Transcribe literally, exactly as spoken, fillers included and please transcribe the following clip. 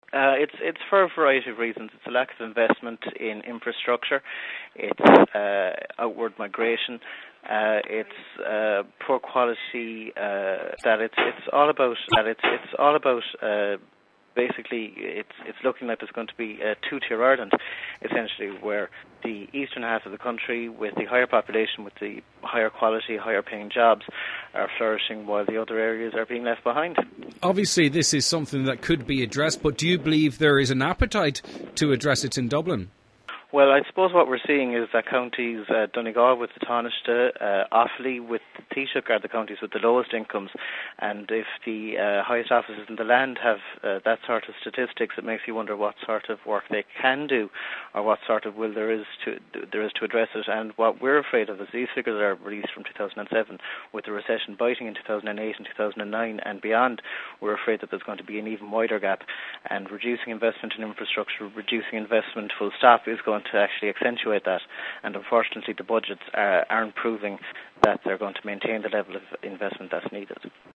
Uh, it's it's for a variety of reasons. It's a lack of investment in infrastructure. It's uh, outward migration. Uh, it's uh, poor quality. Uh, that it's it's all about that it's it's all about. Uh, Basically, it's it's looking like there's going to be a two-tier Ireland, essentially, where the eastern half of the country, with the higher population, with the higher quality, higher-paying jobs, are flourishing, while the other areas are being left behind. Obviously, this is something that could be addressed, but do you believe there is an appetite to address it in Dublin? Well, I suppose what we're seeing is that counties, uh, Donegal with the Taoiseach, uh, Offaly with the Taoiseach are the counties with the lowest incomes. And if the uh, highest offices in the land have uh, that sort of statistics, it makes you wonder what sort of work they can do, or what sort of will there is to there is to address it. And what we're afraid of is these figures are released from two thousand seven, with the recession biting in two thousand eight and two thousand nine and beyond. We're afraid that there's going to be an even wider gap, and reducing investment in infrastructure, reducing investment full stop, is going to actually accentuate that, and unfortunately the budgets are, aren't proving that they're going to maintain the level of investment that's needed.